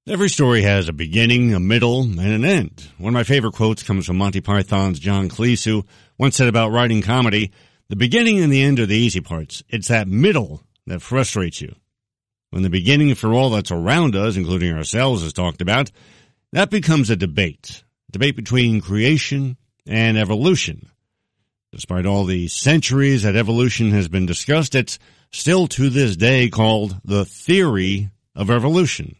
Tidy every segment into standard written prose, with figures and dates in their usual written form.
Every story has a beginning, a middle, and an end. One of my favorite quotes comes from Monty Python's John Cleese, who once said about writing comedy, "The beginning and the end are the easy parts. It's that middle that frustrates you." When the beginning for all that's around us, including ourselves, is talked about, that becomes a debate between creation and evolution. Despite all the centuries that evolution has been discussed, it's still to this day called the theory of evolution.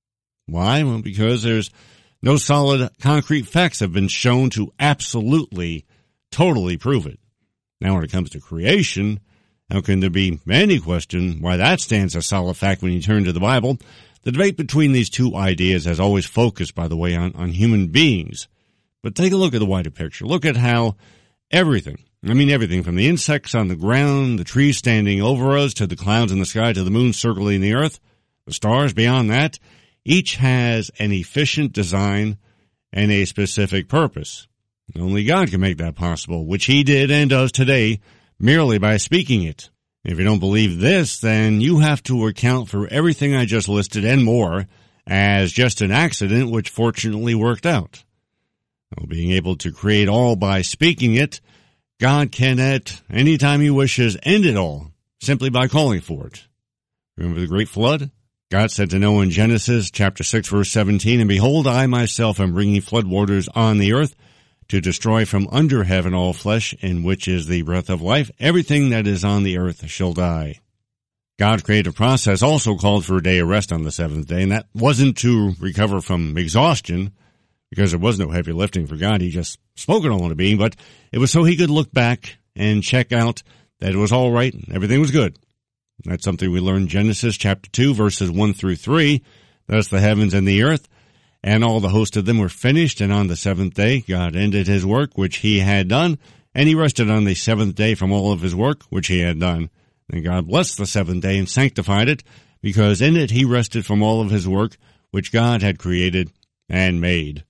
Why? Well, because there's no solid concrete facts have been shown to absolutely, totally prove it. Now, when it comes to creation, how can there be any question why that stands as solid fact when you turn to the Bible? The debate between these two ideas has always focused, by the way, on human beings. But take a look at the wider picture. Look at how everything from the insects on the ground, the trees standing over us, to the clouds in the sky, to the moon circling the earth, the stars beyond that, each has an efficient design and a specific purpose. Only God can make that possible, which He did and does today merely by speaking it. If you don't believe this, then you have to account for everything I just listed and more as just an accident which fortunately worked out. Well, being able to create all by speaking it, God can at any time He wishes end it all simply by calling for it. Remember the great flood? God said to Noah in Genesis chapter 6 verse 17, "And behold, I myself am bringing floodwaters on the earth to destroy from under heaven all flesh, in which is the breath of life. Everything that is on the earth shall die." God's creative process also called for a day of rest on the seventh day, and that wasn't to recover from exhaustion, because there was no heavy lifting for God. He just spoke it all into being, but it was so He could look back and check out that it was all right and everything was good. That's something we learned in Genesis chapter 2, verses 1 through 3. Thus the heavens and the earth, and all the host of them were finished, and on the seventh day God ended His work which He had done, and He rested on the seventh day from all of His work which He had done. And God blessed the seventh day and sanctified it, because in it He rested from all of His work which God had created and made.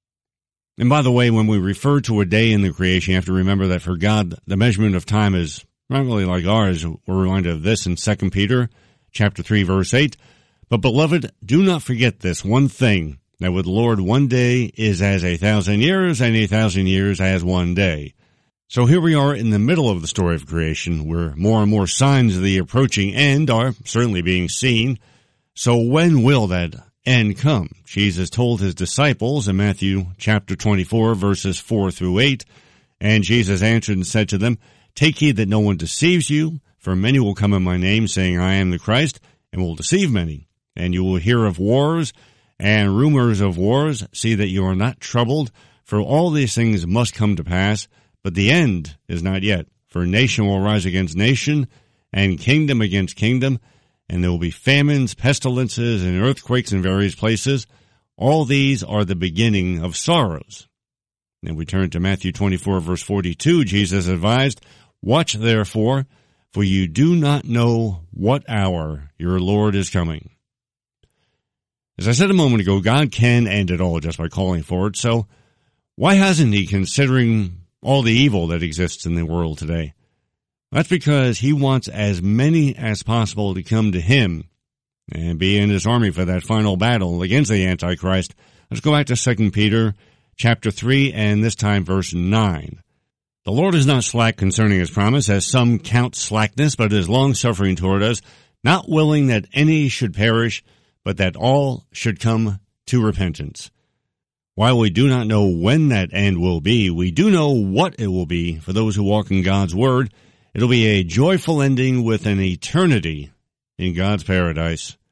And by the way, when we refer to a day in the creation, you have to remember that for God, the measurement of time is not really like ours. We're reminded of this in 2 Peter chapter 3, verse 8. "But beloved, do not forget this one thing, that with the Lord 1 day is as 1,000 years, and 1,000 years as 1 day." So here we are in the middle of the story of creation, where more and more signs of the approaching end are certainly being seen. So when will that end come? Jesus told His disciples in Matthew chapter 24, verses 4 through 8, "And Jesus answered and said to them, Take heed that no one deceives you, for many will come in my name, saying, I am the Christ, and will deceive many. And you will hear of wars and rumors of wars. See that you are not troubled, for all these things must come to pass, but the end is not yet. For nation will rise against nation, and kingdom against kingdom, and there will be famines, pestilences, and earthquakes in various places. All these are the beginning of sorrows." And we turn to Matthew 24, verse 42. Jesus advised, "Watch therefore, for you do not know what hour your Lord is coming." As I said a moment ago, God can end it all just by calling for it. So why hasn't He, considering all the evil that exists in the world today? That's because He wants as many as possible to come to Him and be in His army for that final battle against the Antichrist. Let's go back to 2 Peter chapter 3, and this time verse 9. "The Lord is not slack concerning His promise, as some count slackness, but is long-suffering toward us, not willing that any should perish, but that all should come to repentance." While we do not know when that end will be, we do know what it will be for those who walk in God's Word. It'll be a joyful ending with an eternity in God's paradise.